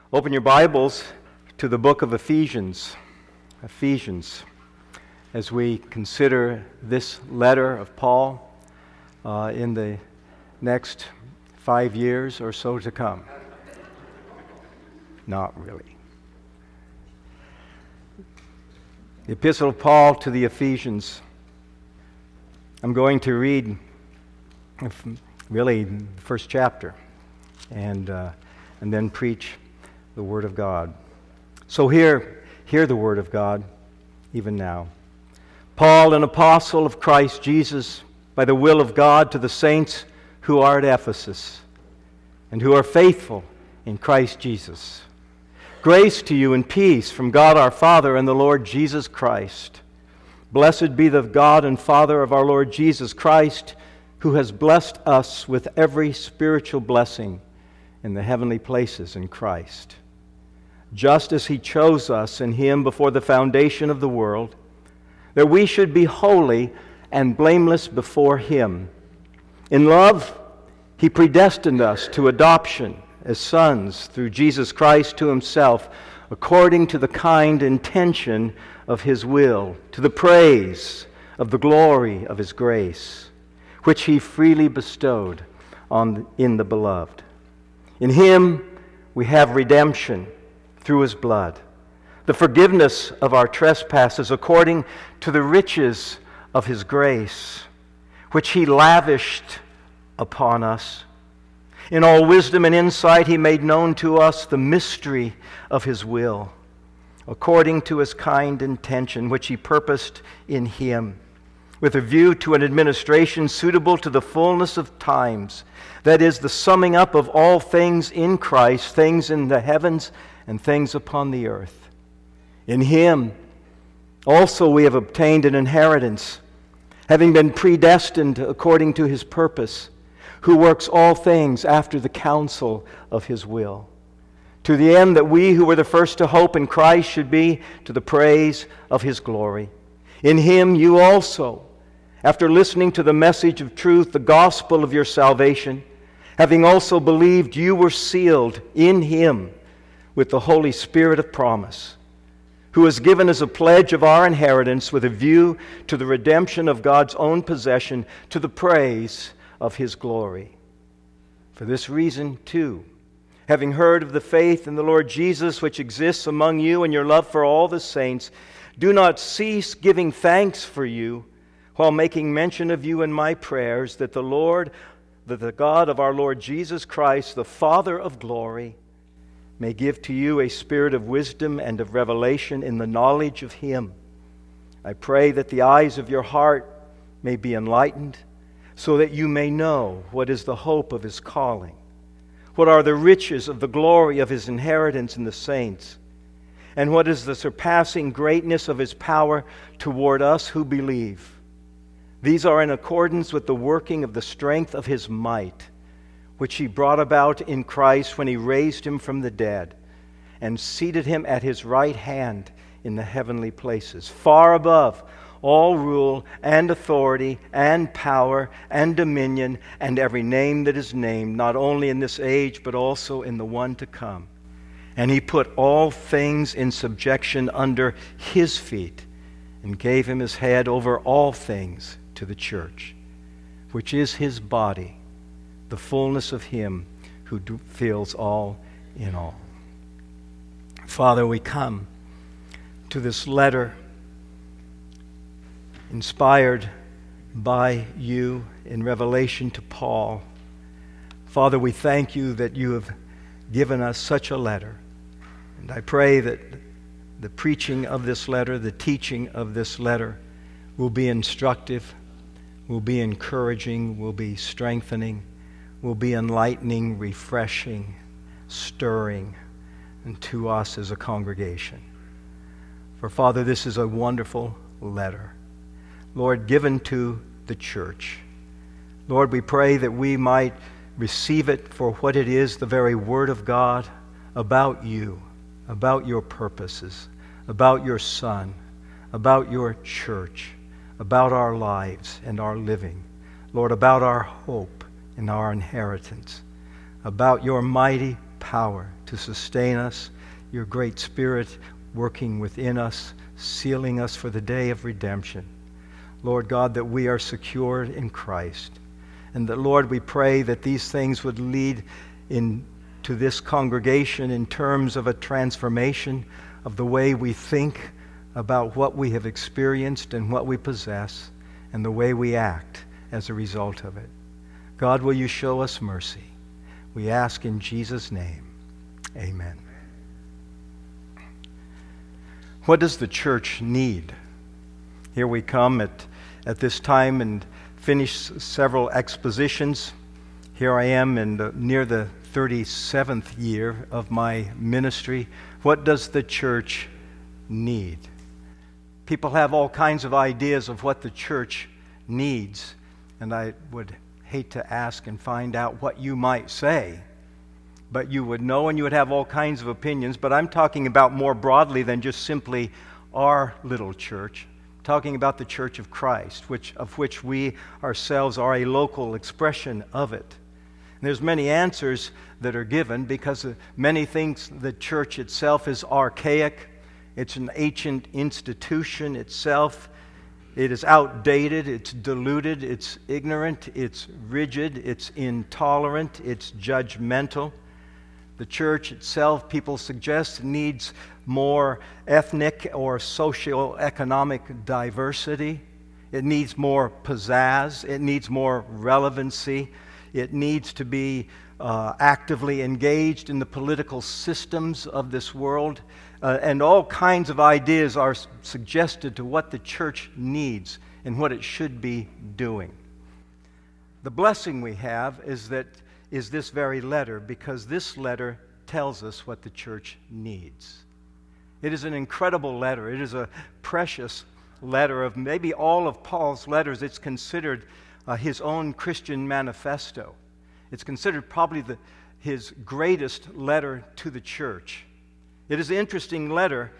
Open your Bibles to the book of Ephesians, as we consider this letter of Paul in the next 5 years or so to come. Not really. The Epistle of Paul to the Ephesians. I'm going to read really the first chapter and then preach the Word of God. So hear the Word of God even now. Paul, an apostle of Christ Jesus, by the will of God, to the saints who are at Ephesus and who are faithful in Christ Jesus. Grace to you and peace from God our Father and the Lord Jesus Christ. Blessed be the God and Father of our Lord Jesus Christ, who has blessed us with every spiritual blessing in the heavenly places in Christ, just as He chose us in Him before the foundation of the world, that we should be holy and blameless before Him. In love, He predestined us to adoption as sons through Jesus Christ to Himself, according to the kind intention of His will, to the praise of the glory of His grace, which He freely bestowed in the Beloved. In Him we have redemption through His blood, the forgiveness of our trespasses according to the riches of His grace, which He lavished upon us. In all wisdom and insight He made known to us the mystery of His will, according to His kind intention, which He purposed in Him, with a view to an administration suitable to the fullness of times, that is, the summing up of all things in Christ, things in the heavens and things upon the earth. In Him also we have obtained an inheritance, having been predestined according to His purpose, who works all things after the counsel of His will, to the end that we who were the first to hope in Christ should be to the praise of His glory. In Him you also, after listening to the message of truth, the gospel of your salvation, having also believed, you were sealed in Him with the Holy Spirit of promise, who is given as a pledge of our inheritance with a view to the redemption of God's own possession, to the praise of His glory. For this reason, too, having heard of the faith in the Lord Jesus which exists among you and your love for all the saints, do not cease giving thanks for you, while making mention of you in my prayers, that the God of our Lord Jesus Christ, the Father of glory, may give to you a spirit of wisdom and of revelation in the knowledge of Him. I pray that the eyes of your heart may be enlightened, so that you may know what is the hope of His calling, what are the riches of the glory of His inheritance in the saints, and what is the surpassing greatness of His power toward us who believe. These are in accordance with the working of the strength of His might, which He brought about in Christ when He raised Him from the dead and seated Him at His right hand in the heavenly places, far above all rule and authority and power and dominion and every name that is named, not only in this age but also in the one to come. And He put all things in subjection under His feet and gave Him His head over all things to the church, which is His body, the fullness of Him who fills all in all. Father, we come to this letter inspired by you in revelation to Paul. Father, we thank you that you have given us such a letter. And I pray that the preaching of this letter, the teaching of this letter, will be instructive, will be encouraging, will be strengthening, will be enlightening, refreshing, stirring, and to us as a congregation. For Father, this is a wonderful letter, Lord, given to the church. Lord, we pray that we might receive it for what it is, the very Word of God about you, about your purposes, about your Son, about your church, about our lives and our living. Lord, about our hope and our inheritance, about your mighty power to sustain us, your great Spirit working within us, sealing us for the day of redemption. Lord God, that we are secured in Christ. And that, Lord, we pray that these things would lead into this congregation in terms of a transformation of the way we think about what we have experienced and what we possess and the way we act as a result of it. God, will you show us mercy? We ask in Jesus' name. Amen. What does the church need? Here we come at this time and finish several expositions. Here I am near the 37th year of my ministry. What does the church need? People have all kinds of ideas of what the church needs, and I would hate to ask and find out what you might say. But you would know and you would have all kinds of opinions. But I'm talking about more broadly than just simply our little church. I'm talking about the Church of Christ, of which we ourselves are a local expression of it. And there's many answers that are given because many things the church itself is archaic. It's an ancient institution itself. It is outdated, it's diluted, it's ignorant, it's rigid, it's intolerant, it's judgmental. The church itself, people suggest, needs more ethnic or socioeconomic diversity. It needs more pizzazz. It needs more relevancy. It needs to be actively engaged in the political systems of this world. And all kinds of ideas are suggested to what the church needs and what it should be doing. The blessing we have is this very letter, because this letter tells us what the church needs. It is an incredible letter. It is a precious letter. Of maybe all of Paul's letters, it's considered his own Christian manifesto. It's considered probably his greatest letter to the church. It is an interesting letter.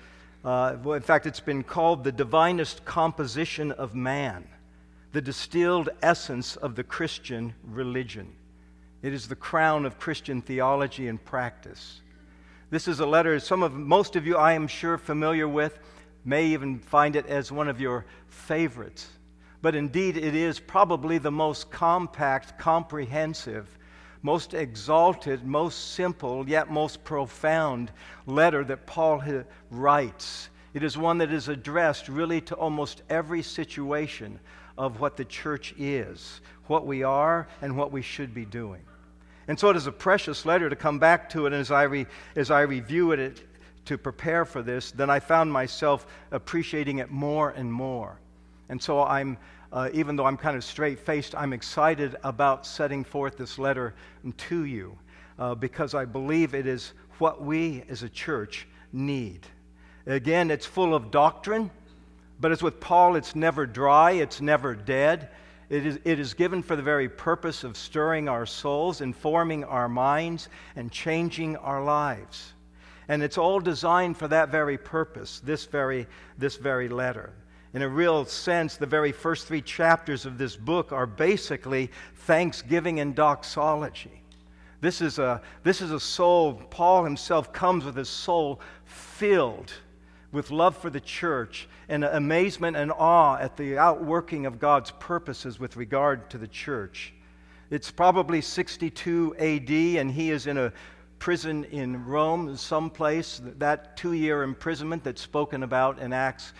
In fact, it's been called the divinest composition of man, the distilled essence of the Christian religion. It is the crown of Christian theology and practice. This is a letter most of you, I am sure, familiar with, may even find it as one of your favorites. But indeed, it is probably the most compact, comprehensive, most exalted, most simple, yet most profound letter that Paul writes. It is one that is addressed really to almost every situation of what the church is, what we are, and what we should be doing. And so it is a precious letter to come back to it, and as I review it to prepare for this, then I found myself appreciating it more and more. And so even though I'm kind of straight-faced, I'm excited about setting forth this letter to you because I believe it is what we as a church need. Again, it's full of doctrine, but as with Paul, it's never dry, it's never dead. It is given for the very purpose of stirring our souls, informing our minds, and changing our lives. And it's all designed for that very purpose, this very letter. In a real sense, the very first 3 chapters of this book are basically thanksgiving and doxology. This is a soul, Paul himself comes with his soul filled with love for the church and amazement and awe at the outworking of God's purposes with regard to the church. It's probably 62 AD, and he is in a prison in Rome, someplace, that 2-year imprisonment that's spoken about in Acts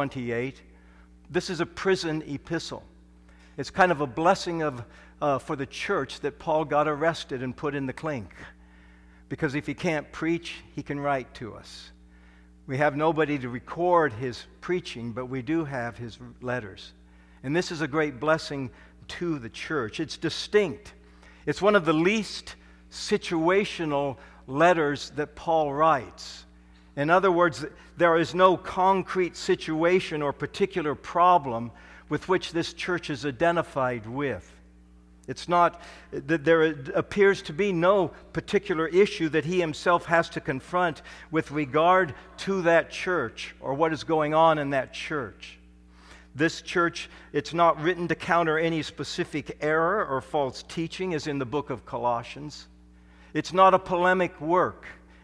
28. This is a prison epistle. It's kind of a blessing for the church that Paul got arrested and put in the clink. Because if he can't preach, he can write to us. We have nobody to record his preaching, but we do have his letters. And this is a great blessing to the church. It's distinct. It's one of the least situational letters that Paul writes. In other words, there is no concrete situation or particular problem with which this church is identified with. It's not that there appears to be no particular issue that he himself has to confront with regard to that church or what is going on in that church. This church, it's not written to counter any specific error or false teaching, as in the book of Colossians. It's not a polemic work.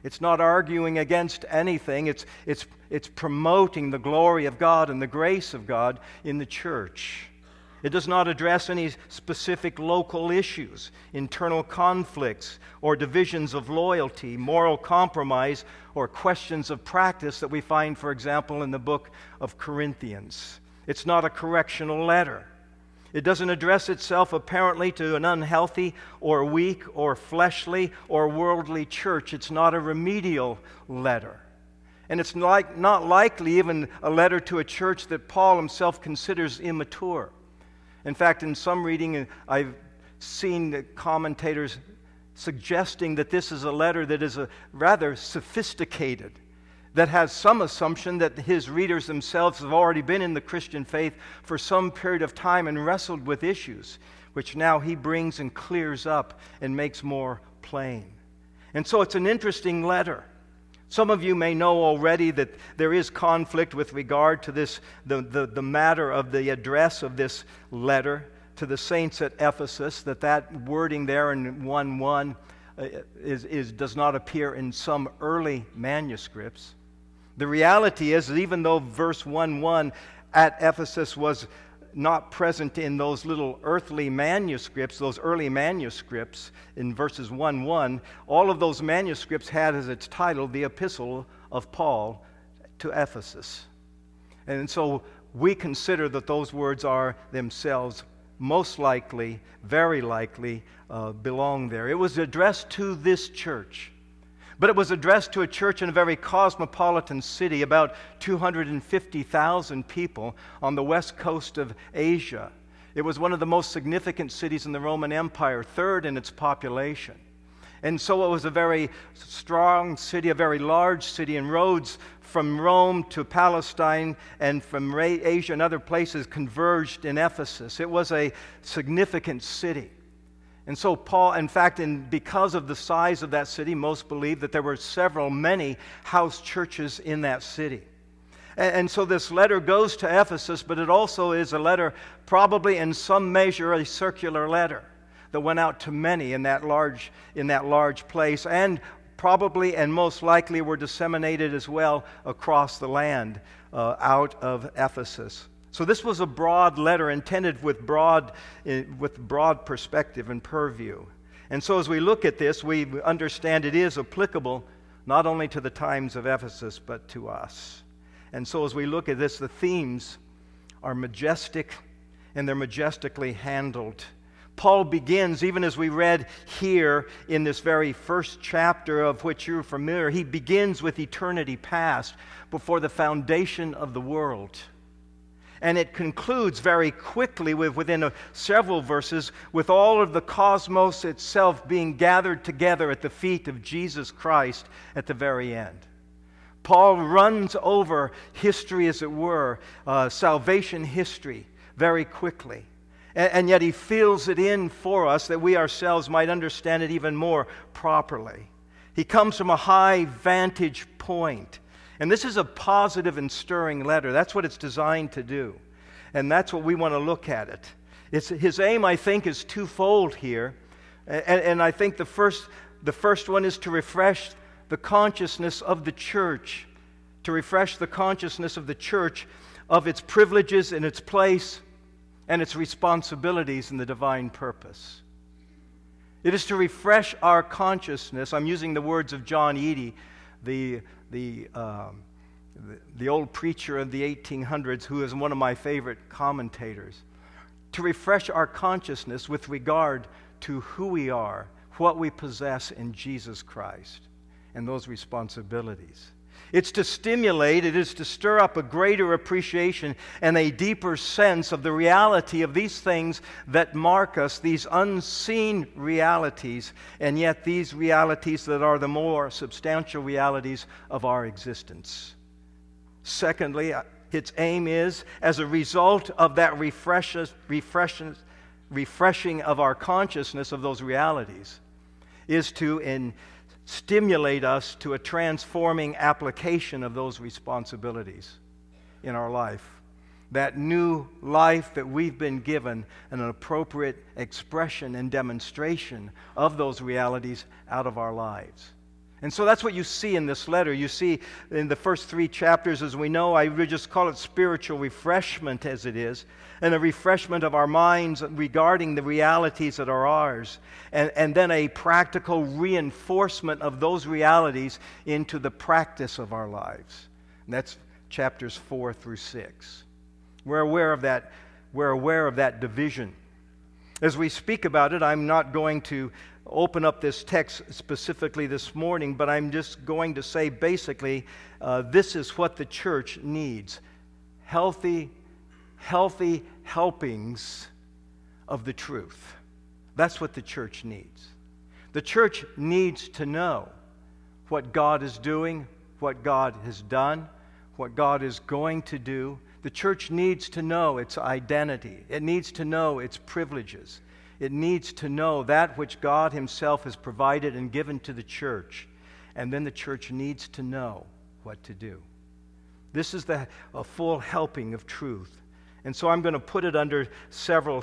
It's not arguing against anything. It's promoting the glory of God and the grace of God in the church. It does not address any specific local issues, internal conflicts, or divisions of loyalty, moral compromise, or questions of practice that we find, for example, in the book of Corinthians. It's not a correctional letter. It doesn't address itself apparently to an unhealthy or weak or fleshly or worldly church. It's not a remedial letter. And it's not likely even a letter to a church that Paul himself considers immature. In fact, in some reading, I've seen the commentators suggesting that this is a letter that is rather sophisticated, that has some assumption that his readers themselves have already been in the Christian faith for some period of time and wrestled with issues, which now he brings and clears up and makes more plain. And so it's an interesting letter. Some of you may know already that there is conflict with regard to this, the matter of the address of this letter to the saints at Ephesus, that wording there in 1:1 does not appear in some early manuscripts. The reality is that even though verse 1:1 at Ephesus was not present in those little earthly manuscripts, those early manuscripts in verses 1:1, all of those manuscripts had as its title the Epistle of Paul to Ephesus. And so we consider that those words are themselves most likely, very likely, belong there. It was addressed to this church. But it was addressed to a church in a very cosmopolitan city, about 250,000 people on the west coast of Asia. It was one of the most significant cities in the Roman Empire, third in its population. And so it was a very strong city, a very large city, and roads from Rome to Palestine and from Asia and other places converged in Ephesus. It was a significant city. And so Paul, in fact, because of the size of that city, most believe that there were many house churches in that city. And so this letter goes to Ephesus, but it also is a letter, probably in some measure, a circular letter that went out to many in that large place, and probably and most likely were disseminated as well across the land out of Ephesus. So this was a broad letter intended with broad perspective and purview. And so as we look at this, we understand it is applicable not only to the times of Ephesus, but to us. And so as we look at this, the themes are majestic, and they're majestically handled. Paul begins, even as we read here in this very first chapter of which you're familiar, he begins with eternity past, before the foundation of the world. And it concludes very quickly within several verses with all of the cosmos itself being gathered together at the feet of Jesus Christ at the very end. Paul runs over history, as it were, salvation history, very quickly. And yet he fills it in for us that we ourselves might understand it even more properly. He comes from a high vantage point. And this is a positive and stirring letter. That's what it's designed to do. And that's what we want to look at it. His aim, I think, is twofold here. And I think the first one is to refresh the consciousness of the church, of its privileges and its place and its responsibilities in the divine purpose. It is to refresh our consciousness. I'm using the words of John Eadie, the old preacher of the 1800s, who is one of my favorite commentators. To refresh our consciousness with regard to who we are, what we possess in Jesus Christ, and those responsibilities. It's to stimulate, it is to stir up a greater appreciation and a deeper sense of the reality of these things that mark us, these unseen realities, and yet these realities that are the more substantial realities of our existence. Secondly, its aim is, as a result of that refreshing of our consciousness of those realities, is to stimulate us to a transforming application of those responsibilities in our life. That new life that we've been given, and an appropriate expression and demonstration of those realities out of our lives. And so that's what you see in this letter. You see in the first 3 chapters, as we know, I would just call it spiritual refreshment as it is, and a refreshment of our minds regarding the realities that are ours, and then a practical reinforcement of those realities into the practice of our lives. And that's chapters 4 through 6. We're aware of that. We're aware of that division. As we speak about it, I'm not going to open up this text specifically this morning, but I'm just going to say basically this is what the church needs. Healthy helpings of the truth. That's what the church needs. The church needs to know what God is doing, what God has done, what God is going to do. The church needs to know its identity. It needs to know its privileges. It needs to know that which God Himself has provided and given to the church. And then the church needs to know what to do. This is a full helping of truth. And so I'm going to put it under several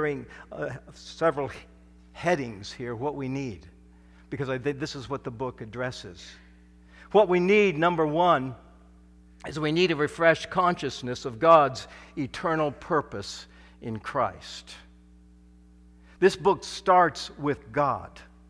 headings here, what we need. Because I think this is what the book addresses. What we need, number one, is we need a refreshed consciousness of God's eternal purpose in Christ. This book starts with God.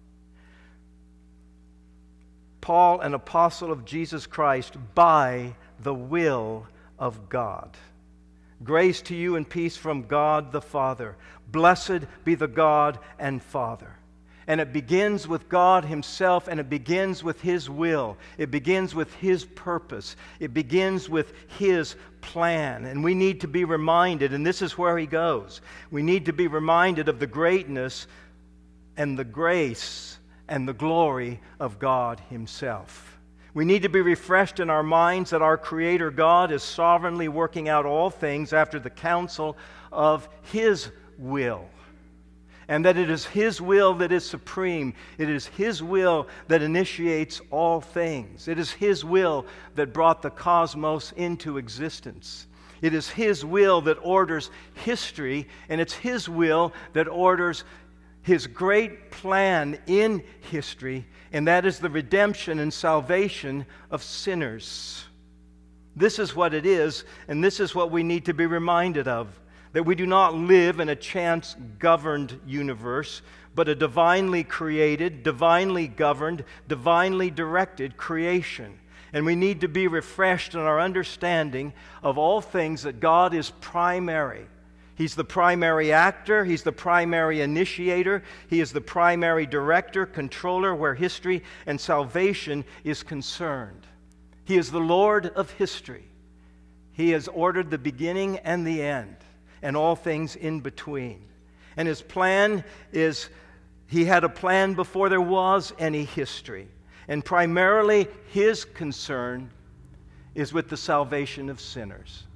Paul, an apostle of Jesus Christ, by the will of God. Grace to you and peace from God the Father. Blessed be the God and Father. And it begins with God Himself, and it begins with His will. It begins with His purpose. It begins with His plan. And we need to be reminded, and this is where He goes. We need to be reminded of the greatness and the grace and the glory of God Himself. We need to be refreshed in our minds that our Creator God is sovereignly working out all things after the counsel of His will. And that it is His will that is supreme. It is His will that initiates all things. It is His will that brought the cosmos into existence. It is His will that orders history, and it's His will that orders His great plan in history, and that is the redemption and salvation of sinners. This is what it is, and this is what we need to be reminded of. That we do not live in a chance-governed universe, but a divinely created, divinely governed, divinely directed creation. And we need to be refreshed in our understanding of all things that God is primary. He's the primary actor. He's the primary initiator. He is the primary director, controller, where history and salvation is concerned. He is the Lord of history. He has ordered the beginning and the end, and all things in between. And His plan is, He had a plan before there was any history. And primarily His concern is with the salvation of sinners.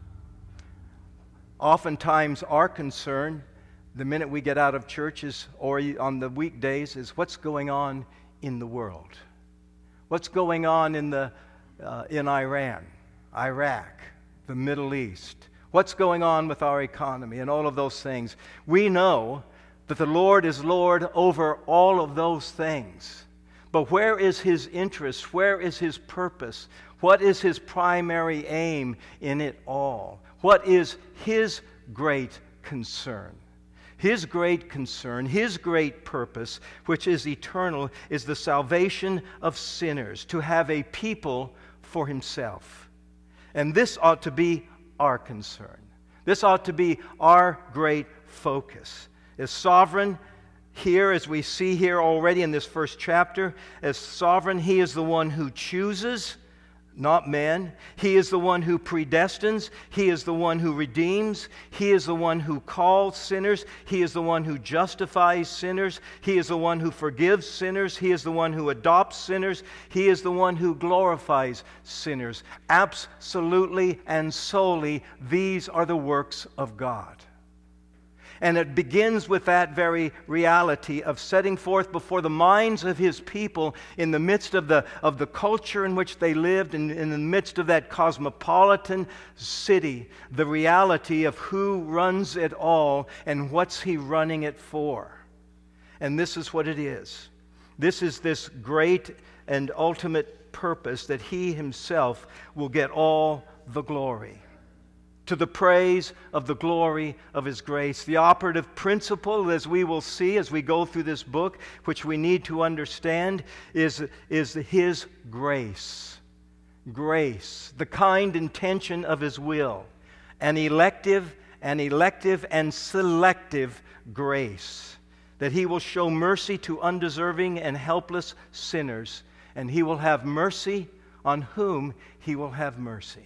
Oftentimes our concern, the minute we get out of churches or on the weekdays, is what's going on in the world. What's going on in Iran, Iraq, the Middle East. What's going on with our economy and all of those things. We know that the Lord is Lord over all of those things. But where is His interest? Where is His purpose? What is His primary aim in it all? What is His great concern? His great concern, His great purpose, which is eternal, is the salvation of sinners, to have a people for Himself. And this ought to be our concern. This ought to be our great focus. As sovereign here, as we see here already in this first chapter, as sovereign, He is the one who chooses, not man. He is the one who predestines. He is the one who redeems. He is the one who calls sinners. He is the one who justifies sinners. He is the one who forgives sinners. He is the one who adopts sinners. He is the one who glorifies sinners. Absolutely and solely, these are the works of God. And it begins with that very reality of setting forth before the minds of His people in the midst of the culture in which they lived, and in the midst of that cosmopolitan city, the reality of who runs it all and what's He running it for. And this is what it is. This is this great and ultimate purpose that He Himself will get all the glory. To the praise of the glory of His grace. The operative principle, as we will see as we go through this book, which we need to understand, is His grace. Grace, the kind intention of His will. An elective and selective grace. That He will show mercy to undeserving and helpless sinners. And He will have mercy on whom He will have mercy.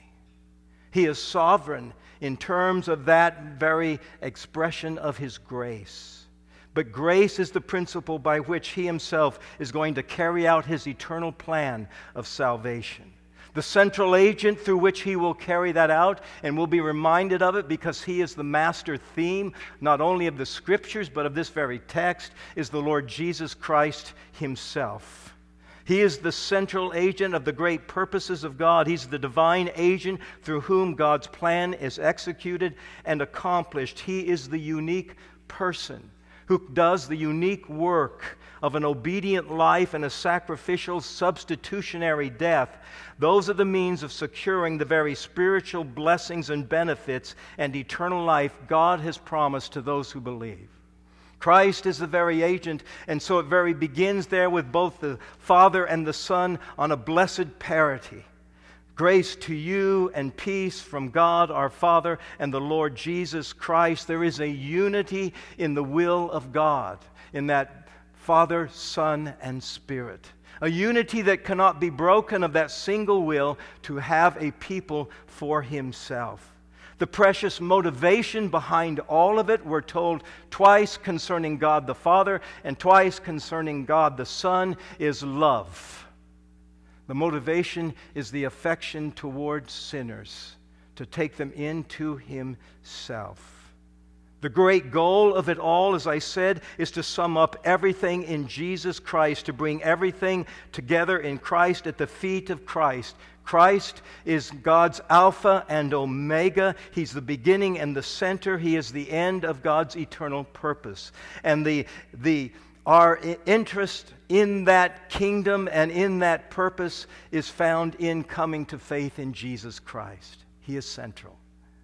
He is sovereign in terms of that very expression of His grace. But grace is the principle by which He Himself is going to carry out His eternal plan of salvation. The central agent through which He will carry that out, and we'll be reminded of it because He is the master theme, not only of the Scriptures, but of this very text, is the Lord Jesus Christ Himself. He is the central agent of the great purposes of God. He's the divine agent through whom God's plan is executed and accomplished. He is the unique person who does the unique work of an obedient life and a sacrificial substitutionary death. Those are the means of securing the very spiritual blessings and benefits and eternal life God has promised to those who believe. Christ is the very agent, and so it very begins there with both the Father and the Son on a blessed parity. Grace to you and peace from God our Father and the Lord Jesus Christ. There is a unity in the will of God, in that Father, Son, and Spirit. A unity that cannot be broken of that single will to have a people for Himself. The precious motivation behind all of it, we're told twice concerning God the Father and twice concerning God the Son, is love. The motivation is the affection towards sinners, to take them into Himself. The great goal of it all, as I said, is to sum up everything in Jesus Christ, to bring everything together in Christ at the feet of Christ. Christ is God's Alpha and Omega. He's the beginning and the center. He is the end of God's eternal purpose. And our interest in that kingdom and in that purpose is found in coming to faith in Jesus Christ. He is central.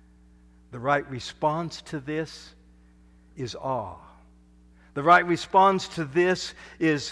The right response to this is awe. The right response to this is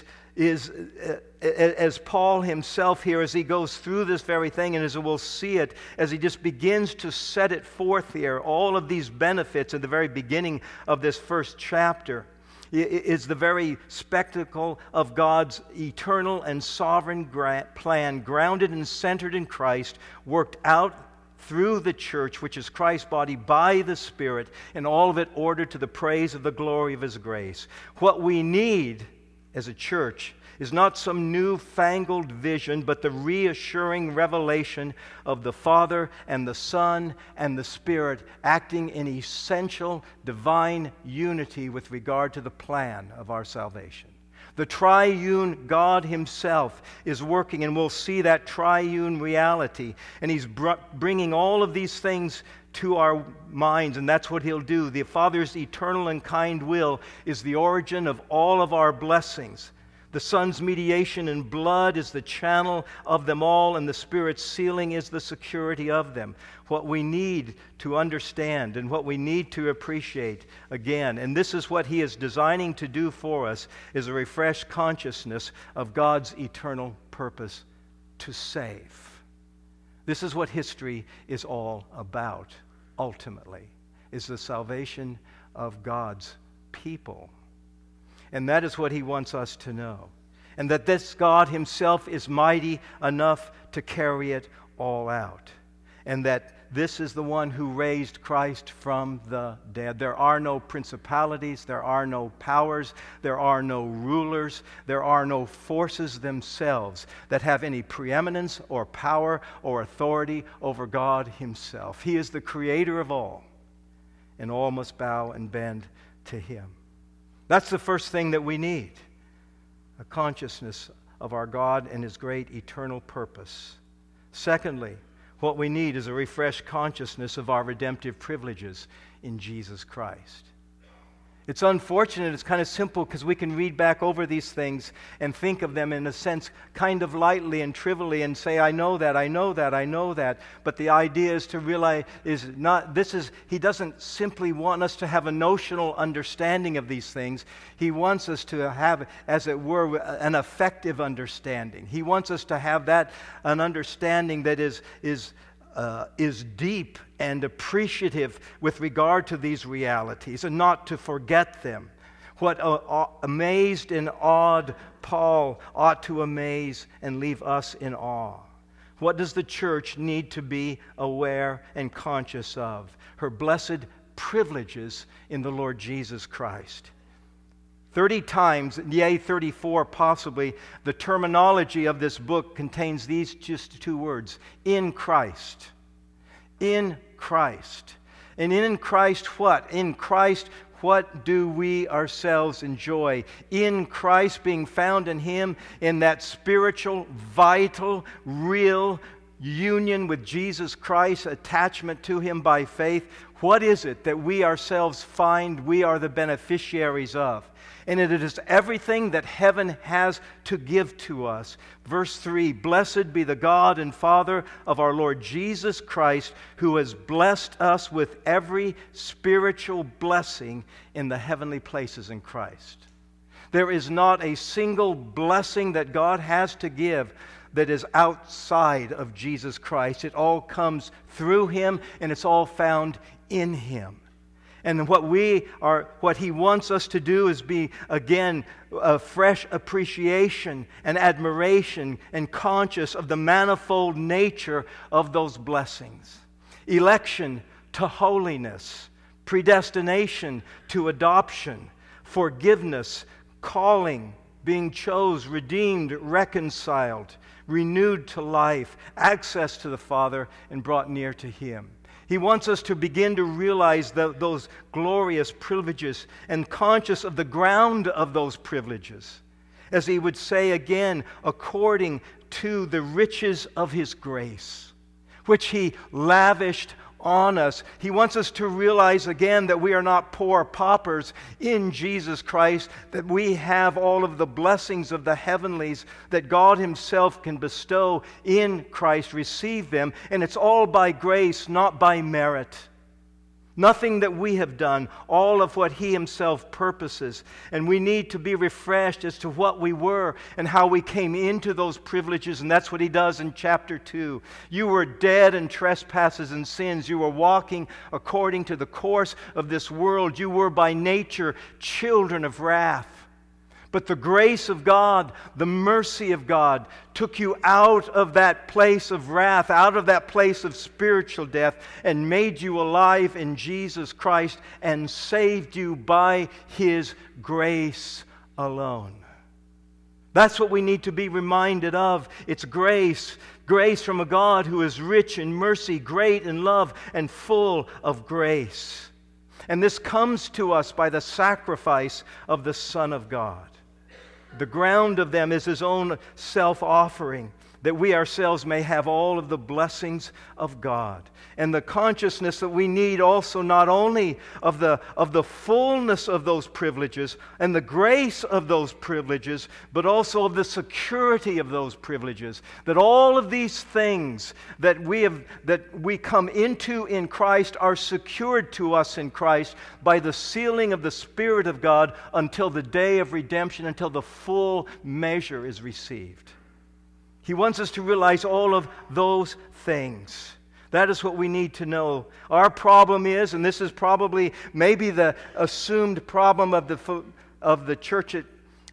as Paul himself here, as he goes through this very thing, and as we'll see it, as he just begins to set it forth here, all of these benefits at the very beginning of this first chapter, is the very spectacle of God's eternal and sovereign plan, grounded and centered in Christ, worked out through the church, which is Christ's body, by the Spirit, and all of it ordered to the praise of the glory of His grace. What we need as a church is not some newfangled vision, but the reassuring revelation of the Father and the Son and the Spirit acting in essential divine unity with regard to the plan of our salvation. The triune God Himself is working, and we'll see that triune reality. And He's bringing all of these things to our minds, and that's what He'll do. The Father's eternal and kind will is the origin of all of our blessings. The Son's mediation in blood is the channel of them all, and the Spirit's sealing is the security of them. What we need to understand and what we need to appreciate again, and this is what He is designing to do for us, is a refreshed consciousness of God's eternal purpose to save. This is what history is all about, ultimately, is the salvation of God's people. And that is what He wants us to know. And that this God Himself is mighty enough to carry it all out. And that this is the one who raised Christ from the dead. There are no principalities, there are no powers, there are no rulers, there are no forces themselves that have any preeminence or power or authority over God Himself. He is the creator of all, and all must bow and bend to Him. That's the first thing that we need, a consciousness of our God and His great eternal purpose. Secondly, what we need is a refreshed consciousness of our redemptive privileges in Jesus Christ. It's unfortunate, it's kind of simple because we can read back over these things and think of them in a sense kind of lightly and trivially and say, I know that, I know that, I know that. But the idea is to realize he doesn't simply want us to have a notional understanding of these things. He wants us to have, as it were, an effective understanding. He wants us to have an understanding that is deep and appreciative with regard to these realities and not to forget them. What amazed and awed Paul ought to amaze and leave us in awe. What does the church need to be aware and conscious of? Her blessed privileges in the Lord Jesus Christ. 30 times, yea, 34 possibly, the terminology of this book contains these just two words: in Christ. In Christ. And in Christ what? In Christ, what do we ourselves enjoy? In Christ, being found in Him, in that spiritual, vital, real union with Jesus Christ, attachment to Him by faith, what is it that we ourselves find we are the beneficiaries of? And it is everything that heaven has to give to us. Verse 3, blessed be the God and Father of our Lord Jesus Christ, who has blessed us with every spiritual blessing in the heavenly places in Christ. There is not a single blessing that God has to give that is outside of Jesus Christ. It all comes through Him, and it's all found in Him. And what He wants us to do is be, again, a fresh appreciation and admiration and conscious of the manifold nature of those blessings. Election to holiness, predestination to adoption, forgiveness, calling, being chose, redeemed, reconciled, renewed to life, access to the Father, and brought near to Him. He wants us to begin to realize those glorious privileges and conscious of the ground of those privileges. As he would say again, according to the riches of His grace, which He lavished on us. He wants us to realize again that we are not poor paupers in Jesus Christ, that we have all of the blessings of the heavenlies that God Himself can bestow in Christ. Receive them, and it's all by grace, not by merit. Nothing that we have done, all of what He Himself purposes. And we need to be refreshed as to what we were and how we came into those privileges, and that's what He does in chapter 2. You were dead in trespasses and sins. You were walking according to the course of this world. You were by nature children of wrath. But the grace of God, the mercy of God, took you out of that place of wrath, out of that place of spiritual death, and made you alive in Jesus Christ and saved you by His grace alone. That's what we need to be reminded of. It's grace. Grace from a God who is rich in mercy, great in love, and full of grace. And this comes to us by the sacrifice of the Son of God. The ground of them is His own self-offering, that we ourselves may have all of the blessings of God. And the consciousness that we need also not only of the fullness of those privileges and the grace of those privileges, but also of the security of those privileges. That all of these things that we come into in Christ are secured to us in Christ by the sealing of the Spirit of God until the day of redemption, until the full measure is received. He wants us to realize all of those things. That is what we need to know. Our problem is, and this is probably maybe the assumed problem of the church at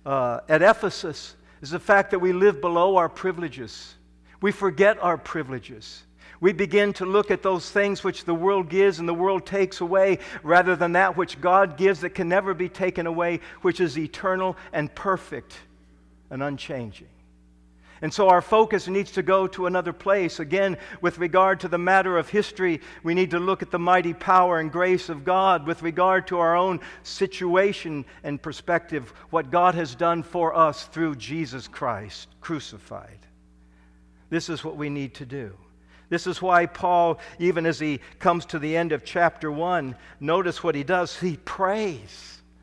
Ephesus, is the fact that we live below our privileges. We forget our privileges. We begin to look at those things which the world gives and the world takes away, rather than that which God gives that can never be taken away, which is eternal and perfect and unchanging. And so our focus needs to go to another place. Again, with regard to the matter of history, we need to look at the mighty power and grace of God. With regard to our own situation and perspective, what God has done for us through Jesus Christ crucified. This is what we need to do. This is why Paul, even as he comes to the end of chapter 1, notice what he does. He prays.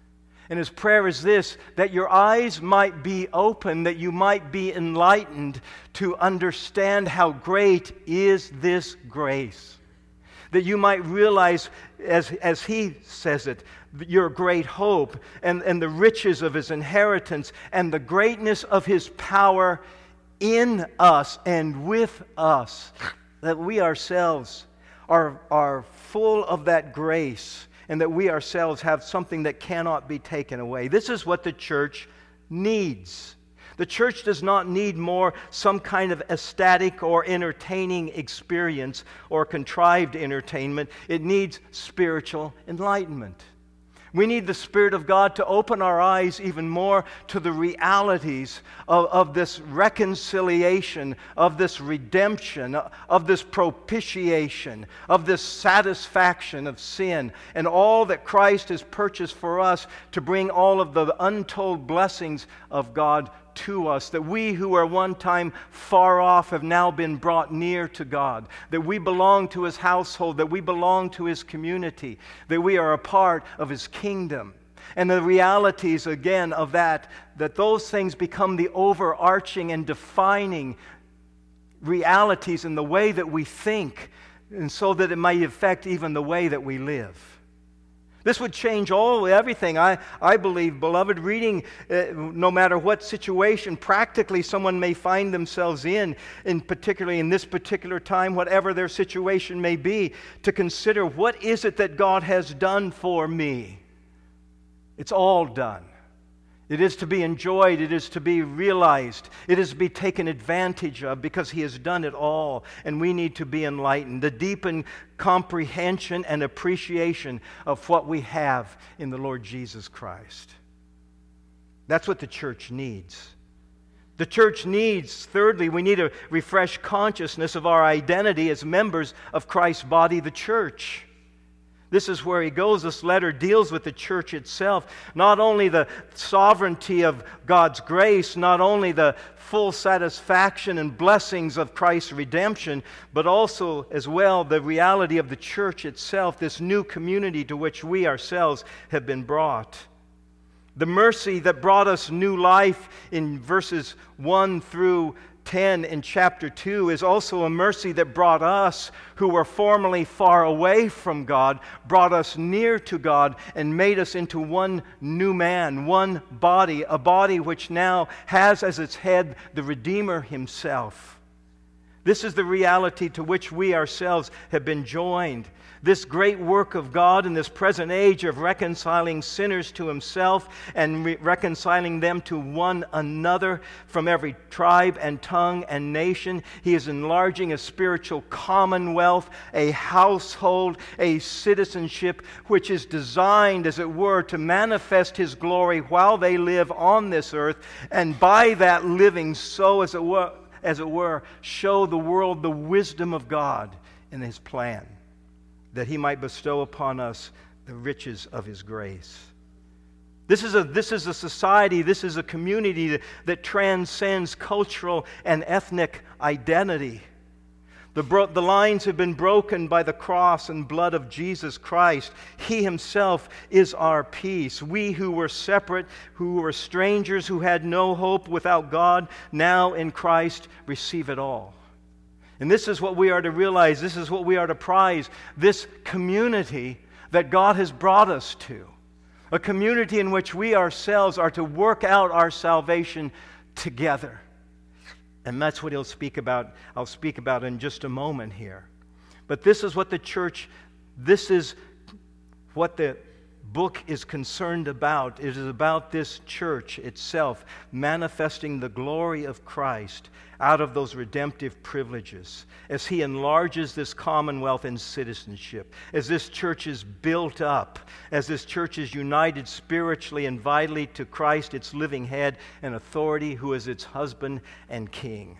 And his prayer is this, that your eyes might be open, that you might be enlightened to understand how great is this grace. That you might realize, as he says it, your great hope and the riches of his inheritance and the greatness of his power in us and with us. That we ourselves are full of that grace, and that we ourselves have something that cannot be taken away. This is what the church needs. The church does not need some kind of ecstatic or entertaining experience or contrived entertainment. It needs spiritual enlightenment. We need the Spirit of God to open our eyes even more to the realities of this reconciliation, of this redemption, of this propitiation, of this satisfaction of sin, and all that Christ has purchased for us to bring all of the untold blessings of God to us, that we who were one time far off have now been brought near to God, that we belong to his household, that we belong to his community, that we are a part of his kingdom. And the realities again of that those things become the overarching and defining realities in the way that we think, and so that it may affect even the way that we live. This would change everything. I believe, beloved, reading, no matter what situation practically someone may find themselves in particularly in this particular time, whatever their situation may be, to consider, what is it that God has done for me? It's all done. It is to be enjoyed. It is to be realized. It is to be taken advantage of, because he has done it all, and we need to be enlightened. The deepened comprehension and appreciation of what we have in the Lord Jesus Christ. That's what the church needs. The church needs, thirdly, we need a refreshed consciousness of our identity as members of Christ's body, the church. This is where he goes. This letter deals with the church itself. Not only the sovereignty of God's grace, not only the full satisfaction and blessings of Christ's redemption, but also as well the reality of the church itself, this new community to which we ourselves have been brought. The mercy that brought us new life in verses 1 through 10 in chapter 2 is also a mercy that brought us, who were formerly far away from God, brought us near to God and made us into one new man, one body, a body which now has as its head the Redeemer himself. This is the reality to which we ourselves have been joined. This great work of God in this present age of reconciling sinners to himself and reconciling them to one another from every tribe and tongue and nation. He is enlarging a spiritual commonwealth, a household, a citizenship which is designed, as it were, to manifest his glory while they live on this earth, and by that living, so as it were, show the world the wisdom of God in his plan, that he might bestow upon us the riches of his grace. This is a society, this is a community that transcends cultural and ethnic identity. The lines have been broken by the cross and blood of Jesus Christ. He himself is our peace. We who were separate, who were strangers, who had no hope without God, now in Christ receive it all. And this is what we are to realize. This is what we are to prize. This community that God has brought us to. A community in which we ourselves are to work out our salvation together. And that's what I'll speak about in just a moment here. But this is what this is what the book is concerned about. It is about this church itself manifesting the glory of Christ out of those redemptive privileges as he enlarges this commonwealth and citizenship, as this church is built up, as this church is united spiritually and vitally to Christ, its living head and authority, who is its husband and king.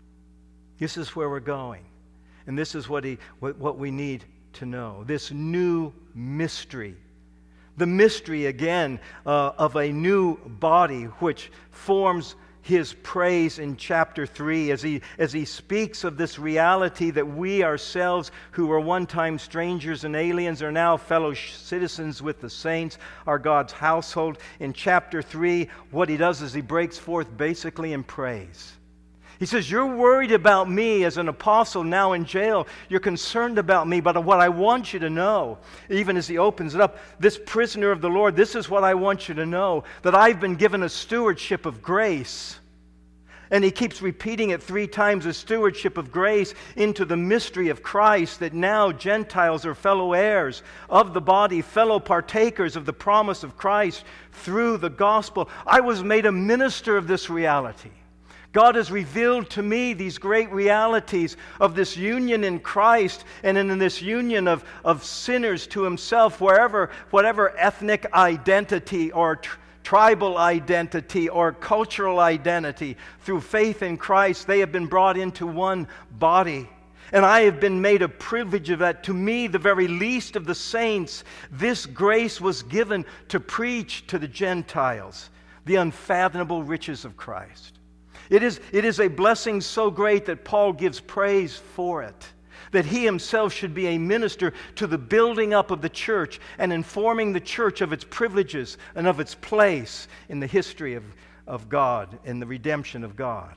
This is where we're going. And this is what we need to know. This new mystery. The mystery, again, of a new body which forms his praise in chapter 3 as he speaks of this reality that we ourselves, who were one time strangers and aliens, are now fellow citizens with the saints, are God's household. In chapter 3, what he does is he breaks forth basically in praise. He says, you're worried about me as an apostle now in jail. You're concerned about me, but what I want you to know, even as he opens it up, this prisoner of the Lord, this is what I want you to know, that I've been given a stewardship of grace. And he keeps repeating it 3 times, a stewardship of grace into the mystery of Christ, that now Gentiles are fellow heirs of the body, fellow partakers of the promise of Christ through the gospel. I was made a minister of this reality. God has revealed to me these great realities of this union in Christ and in this union of sinners to himself, whatever ethnic identity or tribal identity or cultural identity, through faith in Christ, they have been brought into one body. And I have been made a privilege of that. To me, the very least of the saints, this grace was given to preach to the Gentiles the unfathomable riches of Christ. It is a blessing so great that Paul gives praise for it, that he himself should be a minister to the building up of the church and informing the church of its privileges and of its place in the history of God, in the redemption of God.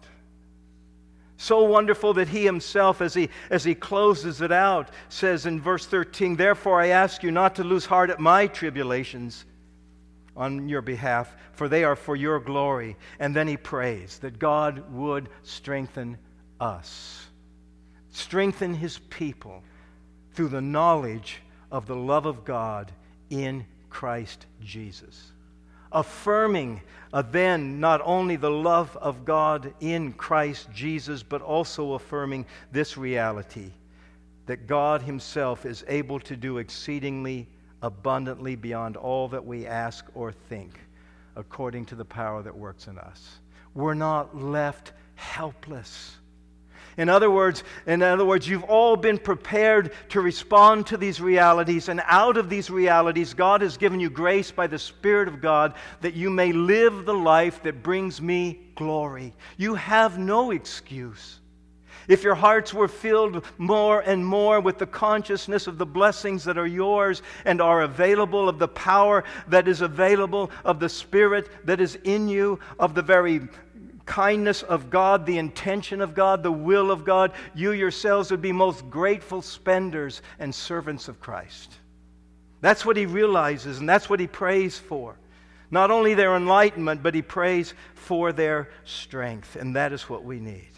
So wonderful that he himself, as he closes it out, says in verse 13, therefore I ask you not to lose heart at my tribulations on your behalf, for they are for your glory. And then he prays that God would strengthen us, strengthen his people through the knowledge of the love of God in Christ Jesus. Affirming then not only the love of God in Christ Jesus, but also affirming this reality that God himself is able to do exceedingly abundantly beyond all that we ask or think, according to the power that works in us. We're not left helpless. In other words, you've all been prepared to respond to these realities, and out of these realities, God has given you grace by the Spirit of God that you may live the life that brings me glory. You have no excuse. If your hearts were filled more and more with the consciousness of the blessings that are yours and are available, of the power that is available, of the Spirit that is in you, of the very kindness of God, the intention of God, the will of God, you yourselves would be most grateful spenders and servants of Christ. That's what he realizes, and that's what he prays for. Not only their enlightenment, but he prays for their strength, and that is what we need.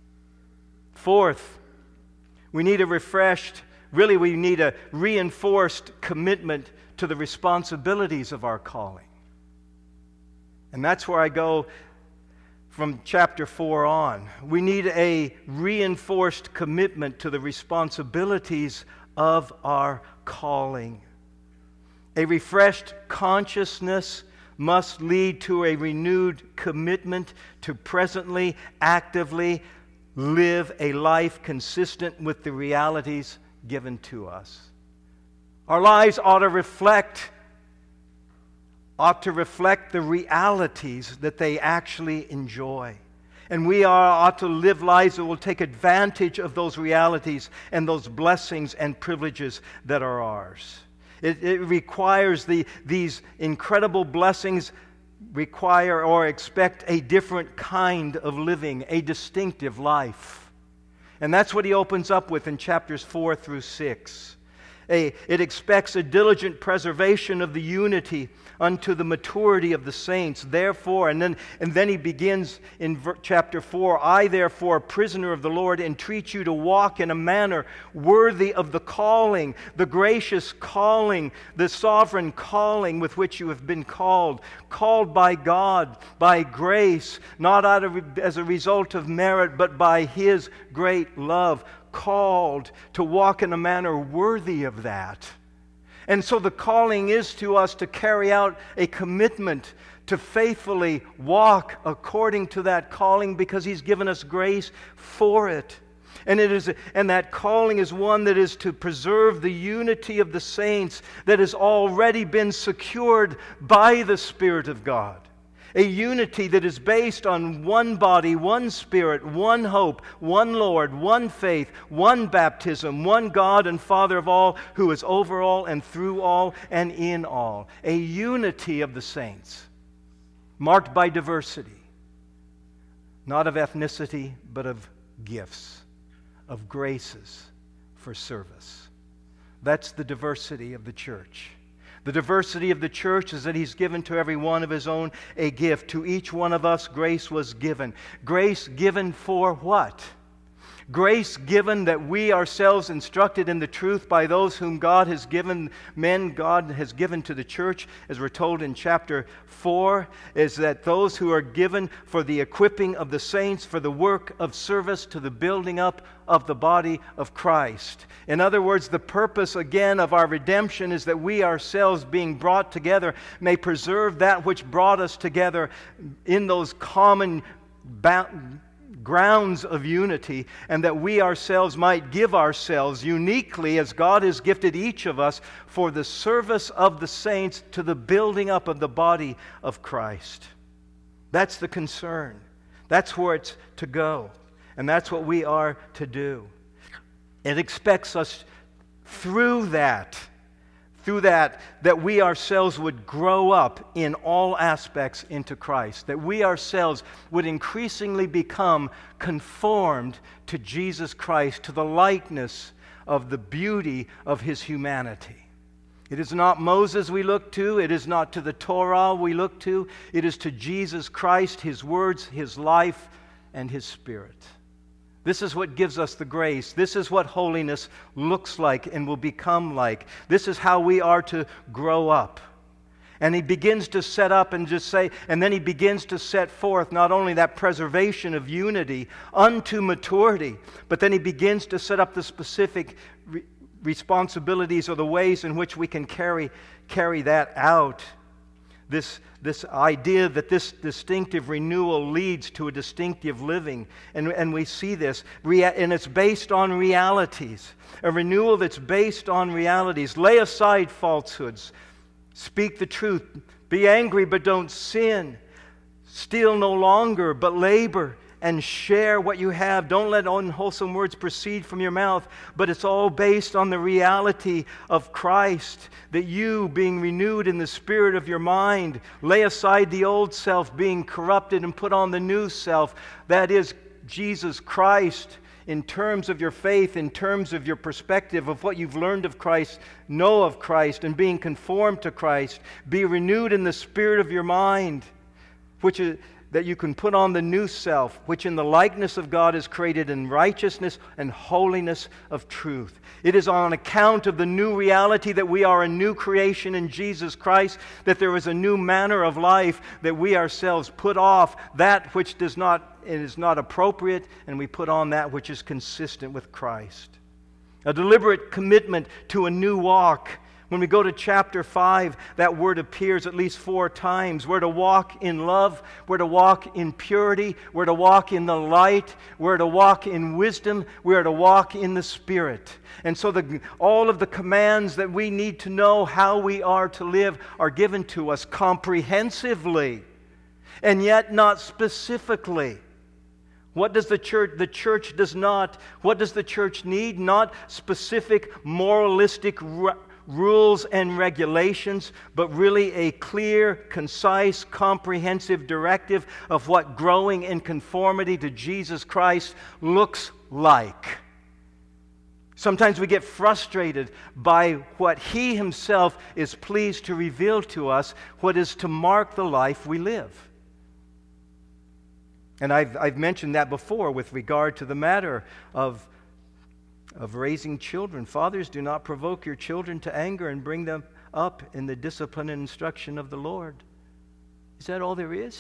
Fourth, we need a reinforced commitment to the responsibilities of our calling. And that's where I go from chapter 4 on. We need a reinforced commitment to the responsibilities of our calling. A refreshed consciousness must lead to a renewed commitment to presently, actively live a life consistent with the realities given to us. Our lives ought to reflect the realities that they actually enjoy. And we ought to live lives that will take advantage of those realities and those blessings and privileges that are ours. It requires these incredible blessings require or expect a different kind of living, a distinctive life. And that's what he opens up with in chapters 4 through 6. It expects a diligent preservation of the unity unto the maturity of the saints. Therefore, and then he begins in chapter 4, I therefore, a prisoner of the Lord, entreat you to walk in a manner worthy of the calling, the gracious calling, the sovereign calling with which you have been called by God, by grace, not as a result of merit, but by his great love, called to walk in a manner worthy of that. And so the calling is to us to carry out a commitment to faithfully walk according to that calling, because he's given us grace for it. And that calling is one that is to preserve the unity of the saints that has already been secured by the Spirit of God. A unity that is based on one body, one Spirit, one hope, one Lord, one faith, one baptism, one God and Father of all, who is over all and through all and in all. A unity of the saints, marked by diversity, not of ethnicity, but of gifts, of graces for service. That's the diversity of the church. The diversity of the church is that He's given to every one of His own a gift. To each one of us, grace was given. Grace given for what? Grace given that we ourselves, instructed in the truth by those whom God has given, men God has given to the church, as we're told in chapter 4, is that those who are given for the equipping of the saints, for the work of service to the building up of the body of Christ. In other words, the purpose again of our redemption is that we ourselves, being brought together, may preserve that which brought us together in those common grounds of unity, and that we ourselves might give ourselves uniquely, as God has gifted each of us, for the service of the saints to the building up of the body of Christ. That's the concern. That's where it's to go. And that's what we are to do. It expects us through that we ourselves would grow up in all aspects into Christ, that we ourselves would increasingly become conformed to Jesus Christ, to the likeness of the beauty of His humanity. It is not Moses we look to, it is not to the Torah we look to, it is to Jesus Christ, His words, His life, and His Spirit. This is what gives us the grace. This is what holiness looks like and will become like. This is how we are to grow up. And he begins to set up and just say, and then he begins to set forth not only that preservation of unity unto maturity, but then he begins to set up the specific responsibilities or the ways in which we can carry that out. This idea that this distinctive renewal leads to a distinctive living. And we see this. And it's based on realities. A renewal that's based on realities. Lay aside falsehoods. Speak the truth. Be angry, but don't sin. Steal no longer, but labor and share what you have. Don't let unwholesome words proceed from your mouth, but it's all based on the reality of Christ, that you, being renewed in the spirit of your mind, lay aside the old self, being corrupted, and put on the new self, that is Jesus Christ, in terms of your faith, in terms of your perspective of what you've learned of Christ, know of Christ, and being conformed to Christ. Be renewed in the spirit of your mind, which is that you can put on the new self, which in the likeness of God is created in righteousness and holiness of truth. It is on account of the new reality that we are a new creation in Jesus Christ, that there is a new manner of life, that we ourselves put off that which is not appropriate, and we put on that which is consistent with Christ. A deliberate commitment to a new walk. When we go to chapter 5, that word appears at least 4 times. We're to walk in love. We're to walk in purity. We're to walk in the light. We're to walk in wisdom. We're to walk in the Spirit. And so all of the commands that we need to know how we are to live are given to us comprehensively, and yet not specifically. What does the church does not, what does the church need? Not specific moralistic rules and regulations, but really a clear, concise, comprehensive directive of what growing in conformity to Jesus Christ looks like. Sometimes we get frustrated by what He Himself is pleased to reveal to us, what is to mark the life we live. And I've mentioned that before with regard to the matter of raising children. Fathers, do not provoke your children to anger and bring them up in the discipline and instruction of the Lord. Is that all there is?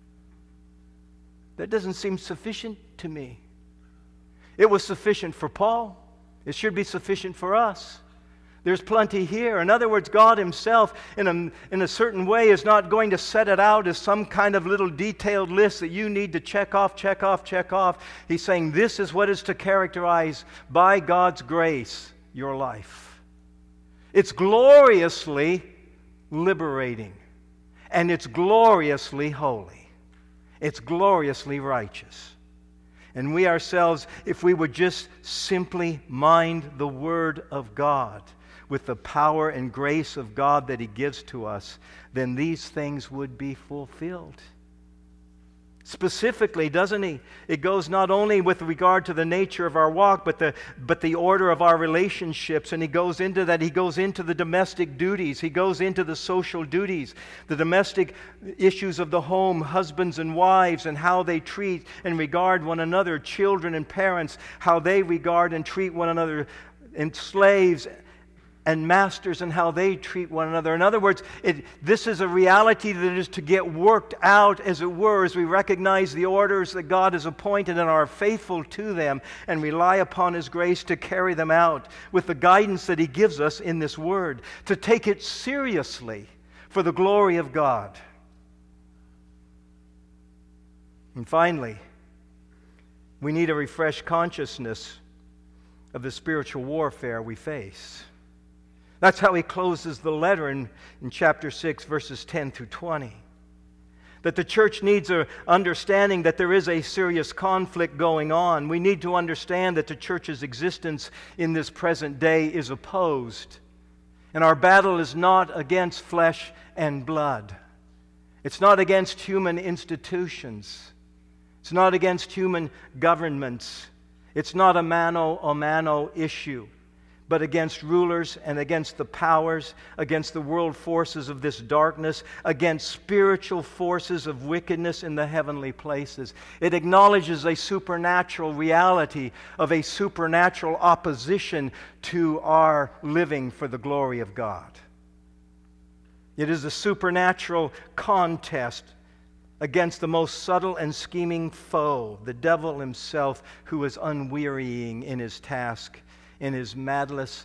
That doesn't seem sufficient to me. It was sufficient for Paul. It should be sufficient for us. There's plenty here. In other words, God Himself, in a certain way, is not going to set it out as some kind of little detailed list that you need to check off, check off, check off. He's saying this is what is to characterize, by God's grace, your life. It's gloriously liberating. and it's gloriously holy. It's gloriously righteous. And we ourselves, if we would just simply mind the Word of God with the power and grace of God that He gives to us, then these things would be fulfilled. Specifically, doesn't He? It goes not only with regard to the nature of our walk, but the order of our relationships. And He goes into that. He goes into the domestic duties. He goes into the social duties, the domestic issues of the home, husbands and wives, and how they treat and regard one another, children and parents, how they regard and treat one another, and slaves and masters and how they treat one another. In other words, this is a reality that is to get worked out, as it were, as we recognize the orders that God has appointed and are faithful to them and rely upon His grace to carry them out with the guidance that He gives us in this Word, to take it seriously for the glory of God. And finally, we need a refreshed consciousness of the spiritual warfare we face. That's how he closes the letter in chapter 6, verses 10 through 20. That the church needs an understanding that there is a serious conflict going on. We need to understand that the church's existence in this present day is opposed. And our battle is not against flesh and blood. It's not against human institutions. It's not against human governments. It's not a mano a mano issue, but against rulers and against the powers, against the world forces of this darkness, against spiritual forces of wickedness in the heavenly places. It acknowledges a supernatural reality of a supernatural opposition to our living for the glory of God. It is a supernatural contest against the most subtle and scheming foe, the devil himself, who is unwearying in his task, in his madless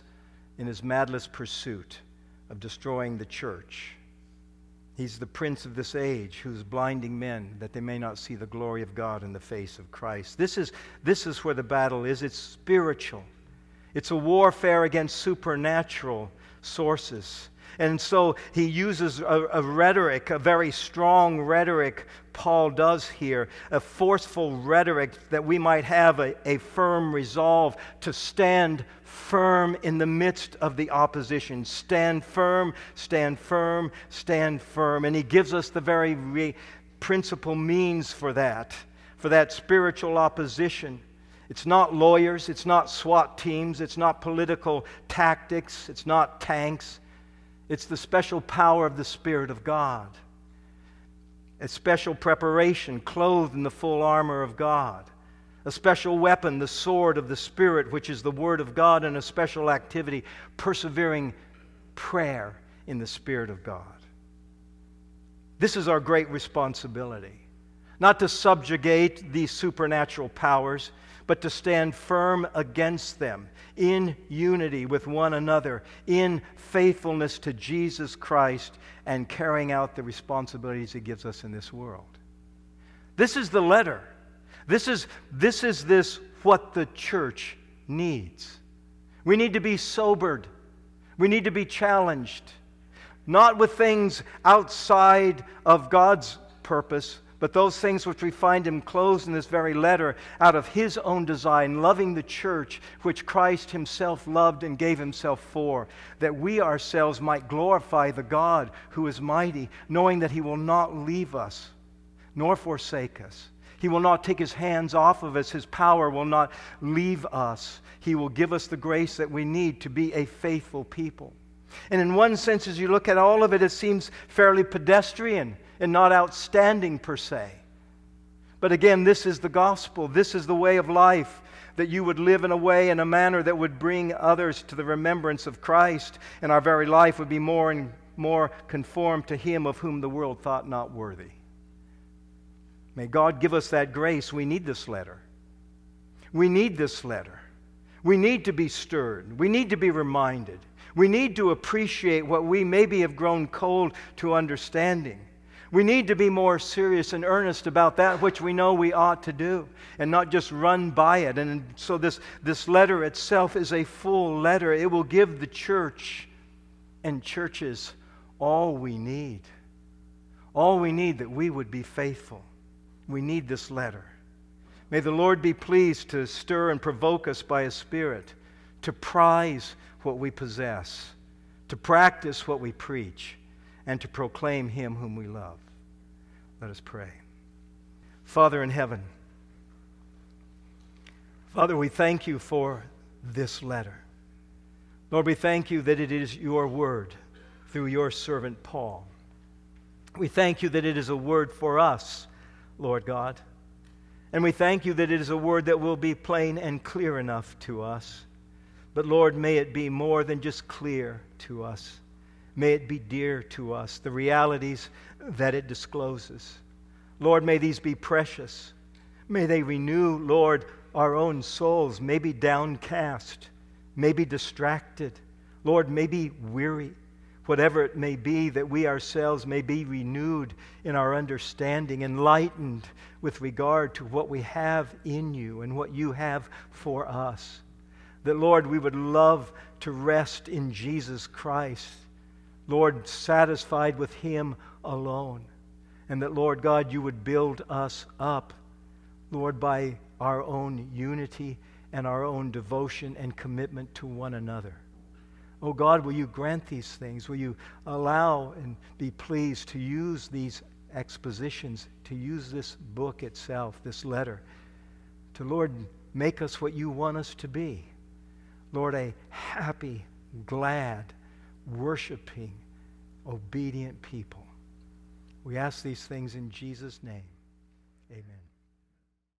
pursuit of destroying the church. He's the prince of this age, who's blinding men that they may not see the glory of God in the face of Christ. This is where the battle is. It's spiritual. It's a warfare against supernatural sources. And so he uses a rhetoric, a very strong rhetoric, Paul does here, a forceful rhetoric that we might have a firm resolve to stand firm in the midst of the opposition. Stand firm, stand firm, stand firm. And he gives us the very principal means for that spiritual opposition. It's not lawyers, it's not SWAT teams, it's not political tactics, it's not tanks. It's the special power of the Spirit of God. A special preparation, clothed in the full armor of God. A special weapon, the sword of the Spirit, which is the Word of God, and a special activity, persevering prayer in the Spirit of God. This is our great responsibility. Not to subjugate these supernatural powers, but to stand firm against them in unity with one another, in faithfulness to Jesus Christ, and carrying out the responsibilities He gives us in this world. This is the letter. This is what the church needs. We need to be sobered. We need to be challenged. Not with things outside of God's purpose, but those things which we find Him closed in this very letter out of His own design, loving the church which Christ Himself loved and gave Himself for, that we ourselves might glorify the God who is mighty, knowing that He will not leave us nor forsake us. He will not take His hands off of us. His power will not leave us. He will give us the grace that we need to be a faithful people. And in one sense, as you look at all of it, it seems fairly pedestrian and not outstanding per se. But again, this is the gospel. This is the way of life, that you would live in a way, in a manner that would bring others to the remembrance of Christ, and our very life would be more and more conformed to Him of whom the world thought not worthy. May God give us that grace. We need this letter. We need this letter. We need to be stirred. We need to be reminded. We need to appreciate what we maybe have grown cold to understanding. We need to be more serious and earnest about that which we know we ought to do, and not just run by it. And so this letter itself is a full letter. It will give the church and churches all we need. All we need that we would be faithful. We need this letter. May the Lord be pleased to stir and provoke us by His Spirit to prize what we possess, to practice what we preach, and to proclaim Him whom we love. Let us pray. Father in heaven, Father, we thank You for this letter. Lord, we thank You that it is Your word through Your servant Paul. We thank You that it is a word for us, Lord God. And we thank You that it is a word that will be plain and clear enough to us. But Lord, may it be more than just clear to us. May it be dear to us, the realities that it discloses. Lord, may these be precious. May they renew, Lord, our own souls, may be downcast, may be distracted. Lord, may be weary. Whatever it may be, that we ourselves may be renewed in our understanding, enlightened with regard to what we have in You and what You have for us. That, Lord, we would love to rest in Jesus Christ, Lord, satisfied with Him alone. And that, Lord God, You would build us up, Lord, by our own unity and our own devotion and commitment to one another. Oh God, will You grant these things? Will You allow and be pleased to use these expositions, to use this book itself, this letter, to, Lord, make us what You want us to be. Lord, a happy, glad, worshiping, obedient people. We ask these things in Jesus' name. Amen.